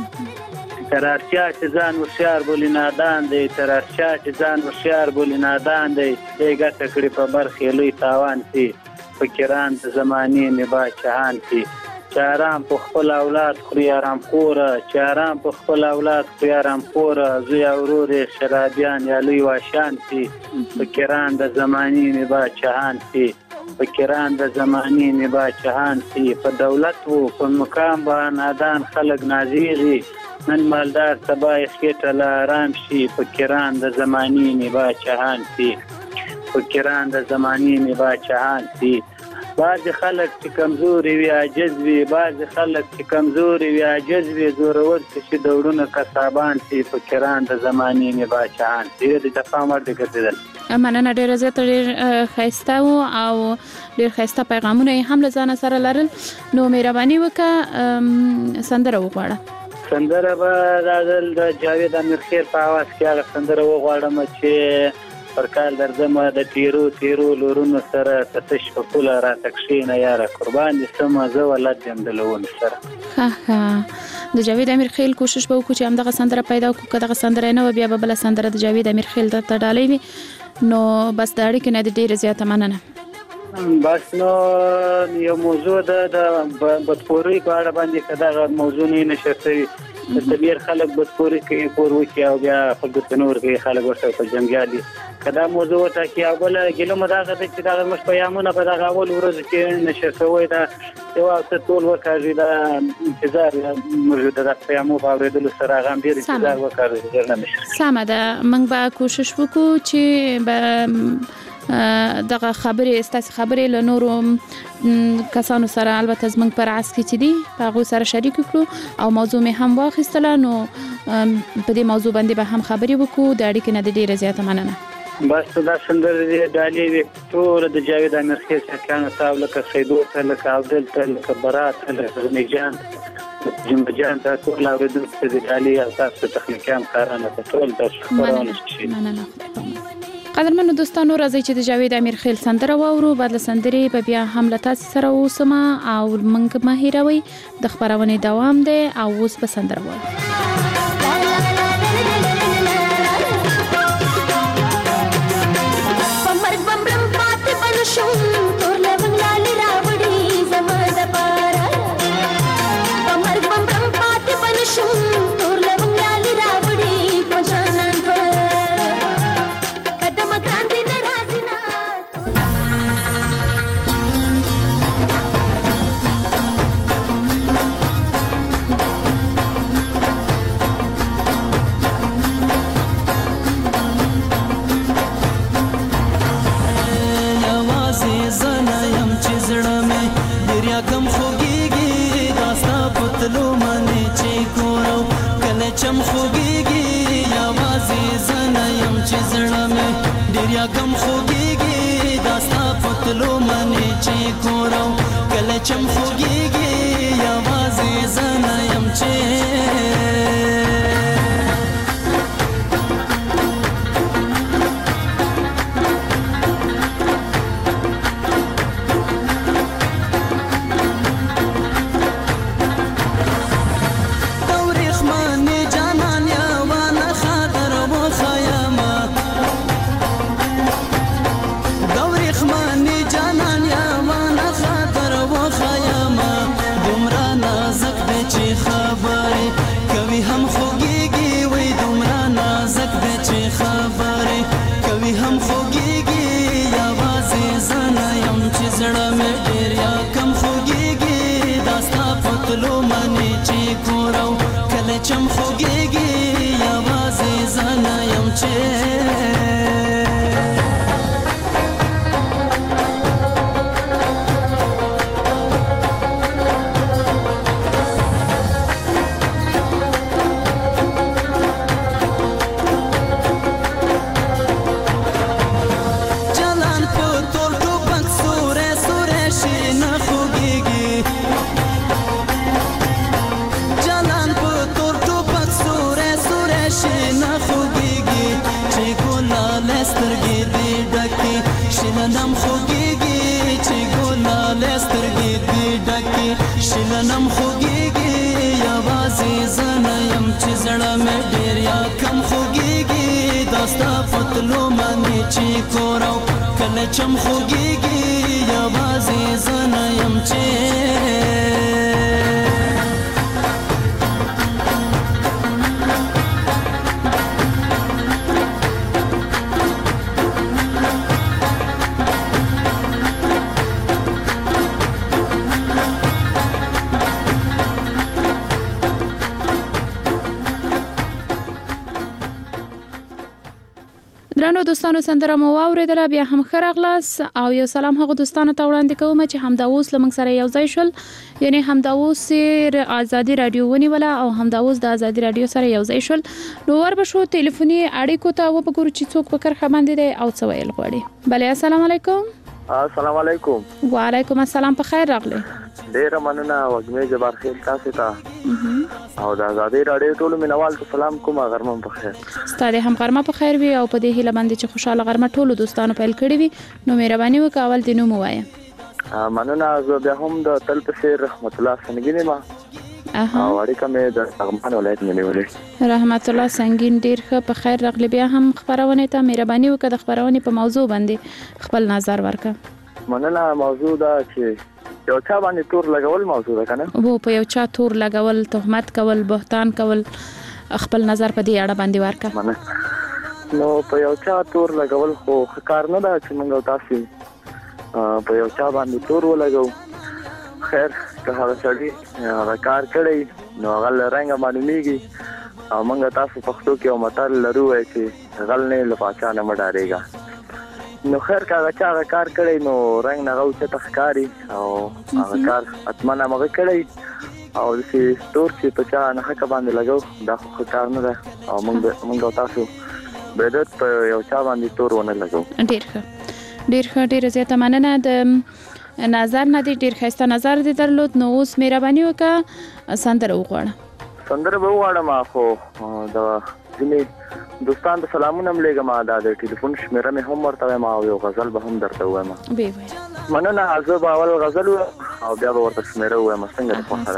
Speaker 10: تر ارچا چې ځان هوښیار بولي نادان دی تر ارچا چې ځان هوښیار بولي نادان دی دی ګټه کړي په برخې لوی تاوان شي فکران د زمانې مې باچهان شي چارام په خپل اولاد خوري آرام خوره چارام په خپل اولاد خوري آرام خوره زوی اورور شرابیان یا لوی واشان شي فکران د زمانې مې باچهان شي فکران د زمانې مې باچهان شي په دولت وو په مقام به نادان خلک نازیږي نن مالدار سبا یې خېټه له آرام شي فکران د زمانې مې باچهان شي فکران د زمانې مې باچهان شي بعض خلک چې کمزوري وي عاجز وي بعض خلک چې کمزوري وي عاجز وي زورور چې دورونه کسابان شي فکران د زمانې مې باچهان شي د تفاهم ورته کېدل.
Speaker 9: مننه ډېر زیات ډېر ښایسته او ډېر ښایسته پیغامونه هم له ځان سره لرل. نو مهرباني وکړه سندره وغواړه.
Speaker 10: سندره به د جاوید امیرخیل په आवाज کې هغه سندره وغواړم چې پر کال درځم د تیرو لورونو سره تتش په کوله را تکشینه یاره قربان دي سم زه ولادت یم د لون سره.
Speaker 9: ها د جاوید امیرخیل کوشش به وکړو چې همدغه سندره پیدا کړو. که دغه سندره نه و بیا به بل سندره د جاوید امیرخیل ته ډالۍ وي. نو بس د اړیکې نه ډېره زیاته مننه.
Speaker 10: بس نو یو موضوع د بدپوري په اړه باندې کدا موضوع نه نشته د ډیر خلک بدپوري کوي کور وکي او بیا خلک نور کوي خلک ورته په جنگالي کدا موضوع ته کې اول ګلو مداغه چې دا مش پیامونه په دغه اول ورځ کې نشه کوي دا یو څه ټول وکړي دا انتظار موجوده د پیامو په اورېدلو سره غام ډیر انتظار وکړي نه نشه.
Speaker 9: سمه ده موږ به کوشش وکړو چې دغه خبرې استاس خبرې له نورو کسانو سره البته زمنګ پر عاس کې چې دي هغه سره شریک کړو او موضوع مې هم واخیستله. نو په دې موضوع باندې به هم خبرې وکړو. د اړیکې نه ډیره زیاته مننه.
Speaker 10: بس دا سندره ډالۍ وي ټول د جاوید امیرخیل څخه تاسو لکه سیدو ته لکه عبدل ته لکه برات لکه نجان جنبجان ته ټول اوریدونکو ته د ډالۍ او تاسو تخنیکان کارانه ټول تاسو خبرونه شي.
Speaker 9: مننه. قدرمنو دوستانو راځي چې د جاوید امیرخیل سندره واورو. بعد له سندرې به بیا هم له تاسو سره اوسم او موږ مه هیروئ د خبرونې دوام دی او اوس به سندره واورو.
Speaker 13: ډیر یا غم خوږیږي داستا پتلو منی چې ګورم کله چم خوږیږي یوازې زنه يم چې چم خوږیږي یوازې زنه یم چې شلنم خوږیږي چې ګلاله سترګې دې ډکې شلنم خوږیږي یوازې زنه یم چې زړه مې ډېر یا کم خوږیږي داستا پتلو باندې چې کورو کله چم خوږیږي یوازې زنه یم چې
Speaker 9: درنو دوستانو سندره مو واوریدله بیا هم ښه راغلاست او یو سلام هغه دوستانو ته وړاندې کوم چې همدا اوس له موږ سره یو ځای شول یعنی همدا اوس آزادي رادیو ونیوله او همدا اوس د آزادي رادیو سره یو ځای شول نو وربشو ټلیفوني اړیکو ته وګورو چې څوک په کرخه باندې دی او څه ویل غواړي بله السلام علیکم
Speaker 14: السلام علیکم
Speaker 9: وعلیکم السلام په خیر راغلی
Speaker 14: ډیره مننه وګمې جبار خیل تاسو ته او د آزادي رادیو ټول مینوال ته سلام کوم غرمه په خیر
Speaker 9: ستاره هم غرمه په خیر وي او په دې هیله باندې چې خوشاله غرمه ټول دوستانو پیل کړی وي نو مهرباني وکاول دینو موایا
Speaker 14: مننه زه بیا هم د تل په سیر رحمت الله سنگینه ما او اړیکه مې د لغمان ولایت مې نیولې
Speaker 9: رحمت الله سنگین ډیر ښه په خیر راغلی بیا هم خبرونه ته مهرباني وکړه د خبرونه په موضوع باندې خپل نظر ورکړه
Speaker 14: مننه موضوع دا چې یو چا باندې تور لګول موضوع ده کنه
Speaker 9: وو په یو چا تور لګول تهمت کول بهتان کول خپل نظر په دې اړه باندې ورکړه
Speaker 14: نو په یو چا تور لګول خو کار نه ده چې موږ تاسو په یو چا باندې تور ولګو خیر که هغه سړي هغه کار کړی نو هغه رنګ معلومیږي او موږ تاسو پښتو کې یو متل لرو چې غل نه لپاچا نه مډارېږي نو خیر که هغه چا هغه کار کړی نو رنګ نه غوڅه تخکاری او هغه کار اتمنه مغه کړی او چې تور چې په چا نه حق باندې لګو دا خو کار نه ده او موږ تاسو بدت په یو چا باندې تور ونه لګو
Speaker 9: ډیر ښه ډیر زیاته مننه د نظر نه ډیر ښایسته نظر دې درلود نو اوس مهرباني وکړه سندره وغواړه
Speaker 14: سندره به وغواړم خو د ځینې دوستان ته سلامونه ملګم دا د ټلیفون شمیره مې هم ورته ما او یو غزل به هم درته وایم مننه زه به اول غزل او بیا به ورته شمیره وایم څنګه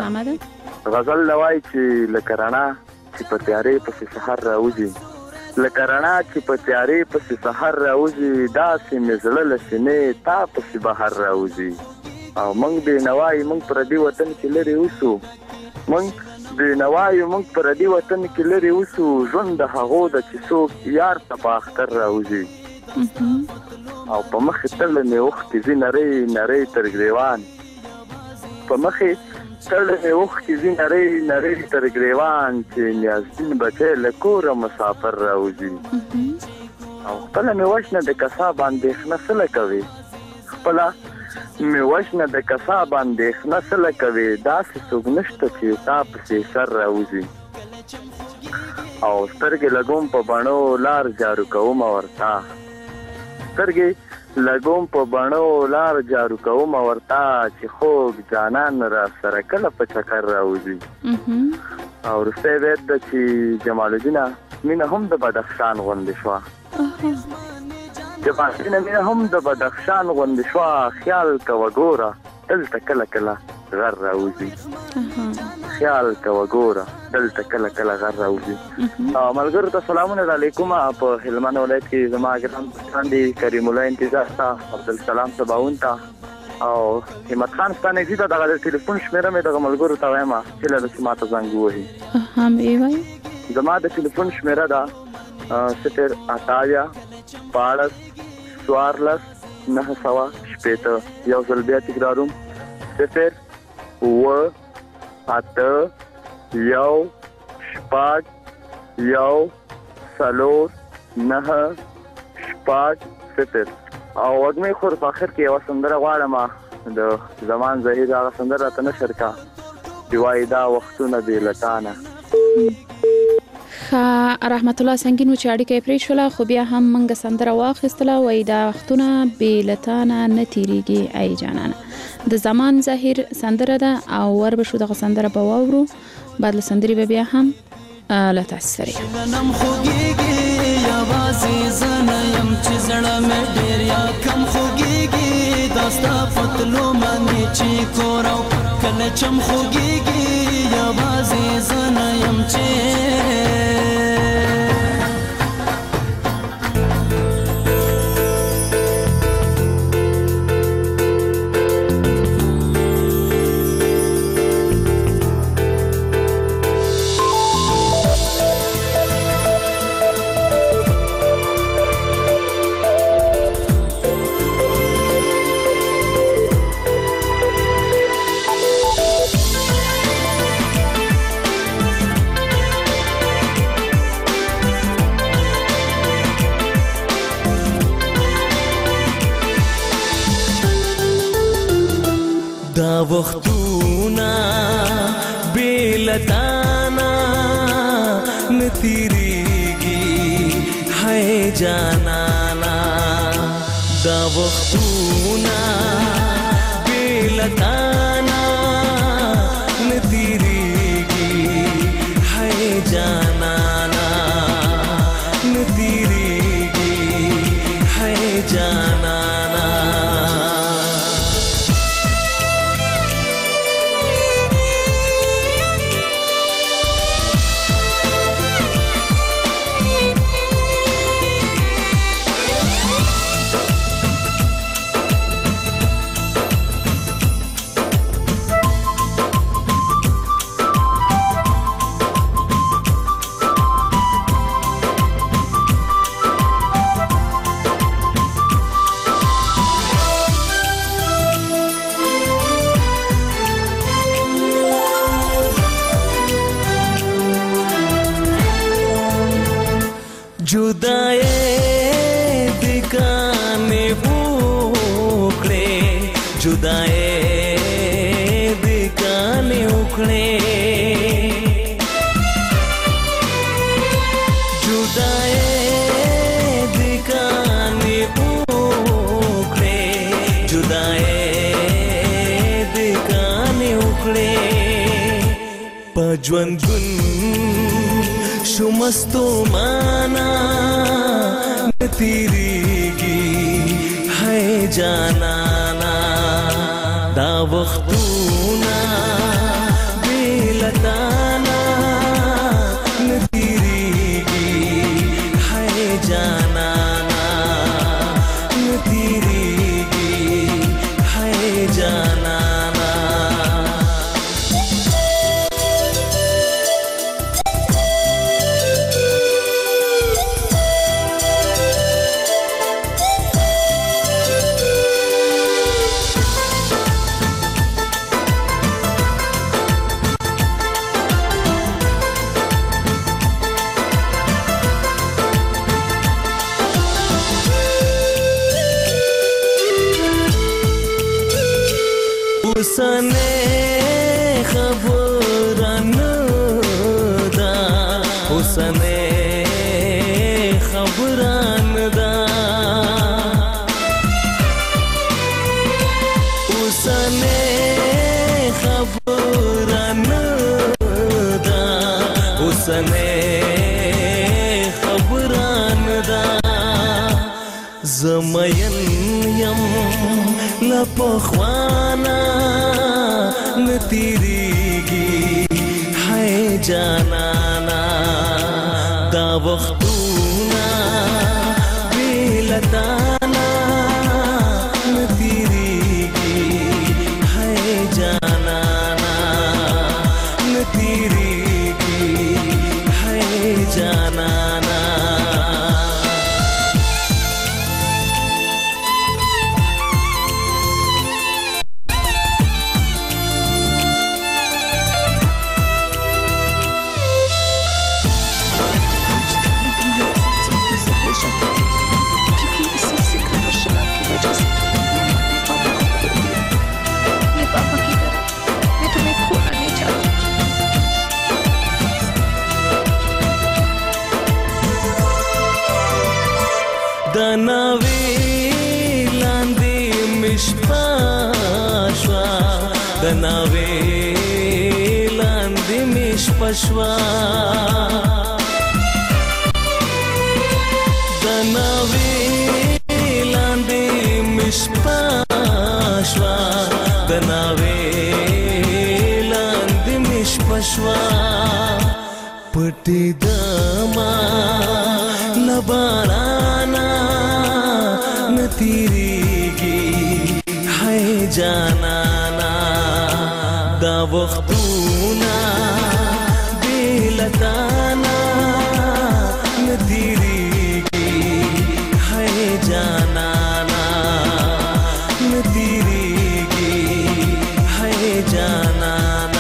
Speaker 14: ده غزل لوای چې لکه رڼا چې په تیارې پسې سحر راوځي لکه رڼا چې په تیارې پسې سحر راوځي داسې مې زړه له سینې تا پسې بهر راوځي او موږ بې نوایي موږ پردي وطن کې لرې اوسو موږ بې نوایي موږ پردي وطن کې لرې اوسو ژوند د هغو ده چې څوک یار ته په اختر راوځي او په مخې تړلی مې اوښکې ځي نرۍ نرۍ تر ګریوان په مخې تړلی مې اوښکې ځي نرۍ نرۍ تر ګریوان چې نیازبین بچی له کوره مسافر راوځي او خپله مې وژنه د کسا باندېښنه څه لکوي خپله مې وژنه د کسا باندېښنه څه لکوي داسې څوک نشته چې تا پسې سر راوځي او سترګې لګوم په بڼو لار جارو کوم ورته سترګې لګوم په بڼو لار جارو کوم ورتا چې خوږ جانان را سره کله په چکر راوځي. او رسته وید چې جمال الدین مینه هم د بدخشان غوندې شوه. جمال الدین مینه هم د بدخشان غوندې شوه، خیال کوه ګوره دلته کله کله غر راوځي. خیال کوه ګوره دلته کله کله غر راوځي. ملګرو ته سلامونه علیکم. په هلمند ولایت کې زما ګران دوستان دي کریم الله انتظار ته، عبدالسلام صباون ته او همت خان ستانګزي ته. دغه ټلیفون شمیره مې دغه ملګرو ته وایم چې له ماته زنګ ووهي.
Speaker 9: هم ای وای
Speaker 14: زما د ټلیفون شمیره ده 08814 یو ځل بیا تکراروم 08814 او وګمې خور په اخر کې یو سندره غواړم د زمان زهیر هغه سندره ته نشر کا دی وای دا وختونه دی لټانه.
Speaker 9: رحمت الله سنگین و چې اړیکه پرې شوله خو بیا هم منګه سندره واخیستله وای دا وختونه بیلتانه نه تیریږي ای جانانه. د زمان زهیر سندره ده او ور به شو دغه سندره به واورو بعد له سندرې به بیا هم لا تاثر
Speaker 13: نم خوږیږي یوازې زنه يم چې زړه مې ډېر یا کم خوږیږي داستا پتلو باندې چې کورو کله چم خوږیږي یوازې زنه يم چې دا وختونه بیلتانا نتیریږي هاي جانانا. دا وختونه بیلتانا نتیریږي هاي جانانا نتیریږي هاي جانانا. जुदाए दिकाने उखड़े जुदाए दिकाने उखड़े जुदाए दिकाने उखड़े जुदाए दिकाने उखड़े पजवंदुन शुमस्तो माना नतीरीगी है जानाना. दा वख्तूना बेलताना नतीरीगी है जानाना नतीरीगी है जानाना. उसने खबरन दा उसने खबरन दा
Speaker 11: زمین یم لپخوانا نتیریگی ہے جانانا دا وختونا بیلتانا نتیریگی ہے جانانا نتیریگی ہے جانانا دناوی لاندی مشپاشوا دناوی لاندی مشپاشوا دناوی لاندی مشپاشوا دناوی لاندی مشپاشوا پټی دما لبارانا نتیریگی ہے جانانا دا وختونا بیلتانا نتیریگی ہے جانانا نتیریگی ہے جانانا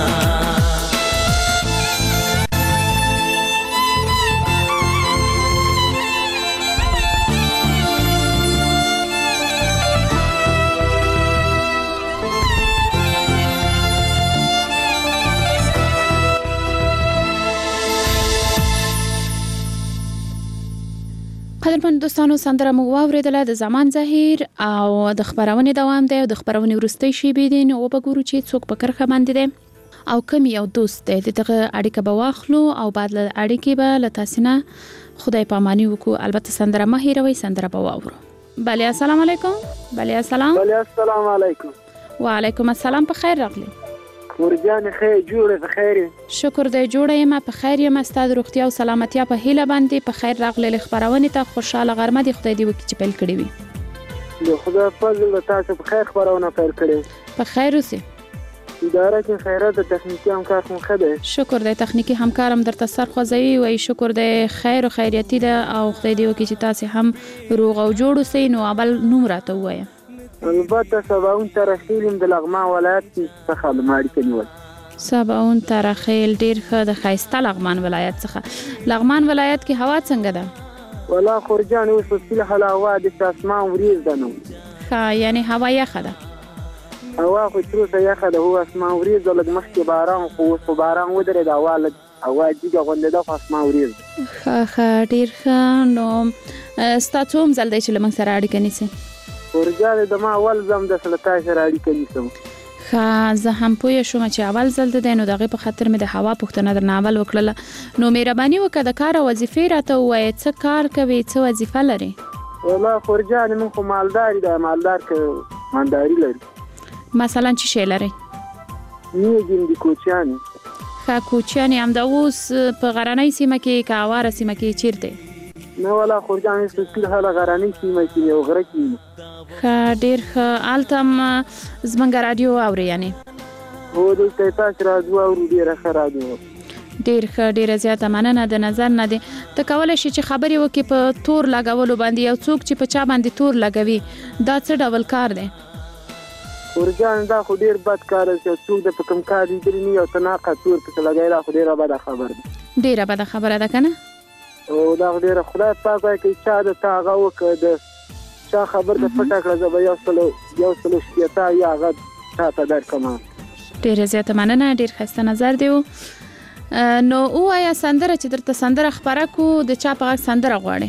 Speaker 9: قدرمن دوستانو سندره مو واوریدله د زمان ظاهر او د خبرونه دوام دی او د خبرونه ورستۍ شی بيدین او بګورو چې څوک په کرخه باندې دی او کوم یو دوست دی دغه اړیکه به واخلو او بعد له اړیکې به لتاسنه خدای پامانی وکړو. البته سندره ما هیروي سندره به واورو. بله السلام علیکم. بله السلام.
Speaker 15: بله السلام علیکم.
Speaker 9: وعلیکم السلام. په خیر راغلی.
Speaker 15: ورجان خیر جوړه په خیر.
Speaker 9: شکر دې جوړه یم په خیر یم. ستاسو روغتیا او سلامتیا په هیله باندې په خیر راغلی. خبرونه ته خوشاله غرمه دي. خدای دې وکړي چې پیل کړی وي.
Speaker 15: د خدای فضل تاسو په خیر خبرونه پیل کړی.
Speaker 9: په خیر اوسئ.
Speaker 15: اداره کې خیرات د تخنیکی همکار مو خده.
Speaker 9: شکر دې تخنیکی همکارم درته سر خوځوي وای شکر دې خیر او خیریتی ده او خدای دې وکړي چې تاسو هم روغ او جوړ اوسئ. نو اول نوم راته وایه.
Speaker 15: البته سباون ترخیل د لغمان ولایت څخه د ماړی کنيول.
Speaker 9: سباون ترخیل ډیر ښه د خایسته لغمان ولایت څخه. لغمان ولایت کې هوا څنګه ده؟
Speaker 15: ولا خرجان اوس په حال هوا د اسمان وریځ ده نو.
Speaker 9: ښه یعنی هوا یخه ده.
Speaker 15: هوا خو تروسه یخه ده هو اسمان وریځ لږ مخکې باران خو باران ودرې د هوا دیګه غونډه ده خو اسمان وریځ.
Speaker 9: ښه ډیر ښه. نو ستاسو هم زل دی چې لمن سره اړیکه نیسئ.
Speaker 15: ورجاله د ما اول زم د سلطای سره اړیکه نیسم.
Speaker 9: ښه زه هم پوه شوم چې اول ځل دی نو دغه په خاطر مې د هوا پوښتنه درنه اول وکړله. نو مهرباني وکړه د کار وظیفې راته ووایه څه کار کوي څه وظیفه لري؟
Speaker 15: والله خورجان من خو مالداري ده مالدار که مالداري لري.
Speaker 9: مثلا څه شی لري؟
Speaker 15: میږم دي کوچیان.
Speaker 9: ښه کوچیان هم د اوس په غرنۍ سیمه کې که اواره سیمه کې چیرته؟
Speaker 15: نه ولا خورجان هیڅ په حاله غرنۍ سیمه کې یو غره کې.
Speaker 9: ښه ډیر ښه. التم زمونږ رادیو اوري یعنی؟
Speaker 15: هو دلته تاسو رادیو اوري ډیره ښه رادیو.
Speaker 9: ډیر ښه ډیره زیاته مننه د نظر نه دی. ته کولی شې چې خبرې وکړې په تور لګولو باندې یو څوک چې په چا باندې تور لګوي دا څه ډول کار دی؟
Speaker 15: ورجان دا خو ډیر بد کار دی چې څوک د په کوم کار لیدلی نه یو تناقه تور پسې لګوي دا خو ډیره بده خبره ده.
Speaker 9: ډیره بده خبره ده که نه؟
Speaker 15: او دا ډیره خدای پاک وایي که چا د تا هغه وکړه د چا خبر د پټه کړه زه به یو سلو شپېته یا هغه چاته درکړم.
Speaker 9: ډیره زیاته مننه. ډیر ښایسته نظر دی. نو ووایه سندره چې درته سندره خپره کړو د چا په غږ سندره غواړې؟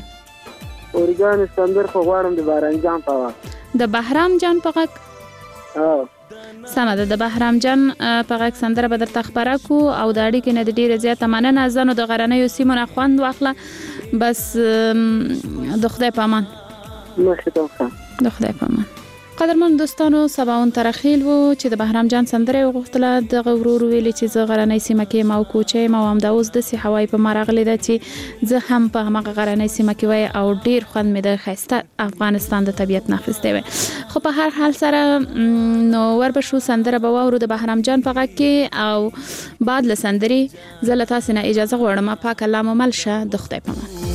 Speaker 15: اورګان سندره خو غواړم د بهرام جان په غږ.
Speaker 9: د بهرام جان په غږ؟ سمه ده د بهرام جان په غږ سندره به درته خپره کړو او د اړیکې نه د ډیره زیاته مننه. زه نو د غرنیو سیمو نه خوند واخله. بس د خدای په امان.
Speaker 15: مخې ته ښه
Speaker 9: د خدای په امان. قدرمن دوستانو سباون ترخیل وو چې د بهرام جان سندره وغوښتله د غورور ویلي چې زه غرنۍ سیمه کې ما کوچې ما هم د اوس د سی هوای په مراغله ده چې زه هم په هغه غرنۍ سیمه کې وای او ډیر خوند مې د خسته افغانستان د طبيعت ناخسته وای. خو په هر حال سره نو وربشو سندره به وورو د بهرام جان په غږ کې او بعد له سندري زه له تاسو نه اجازه غواړم. پاک الله مو مل شه د خدای په امان.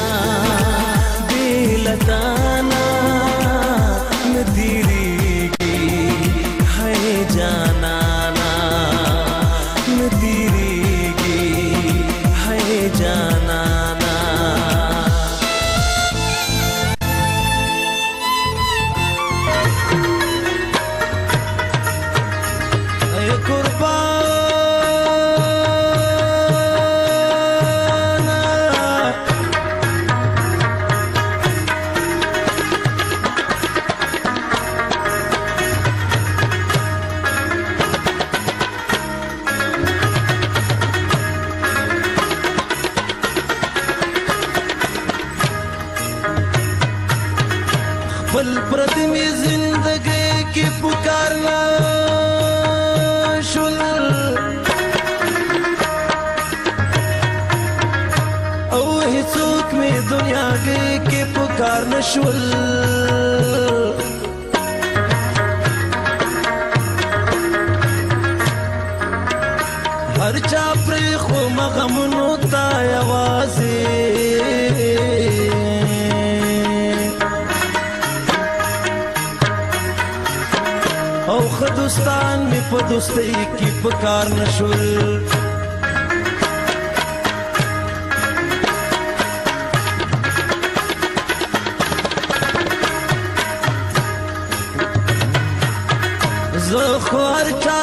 Speaker 13: هر چا پر خو مغمونو تا یوازې او خدوستان می په دوستۍ کې پکار نشول. زه خو هر چا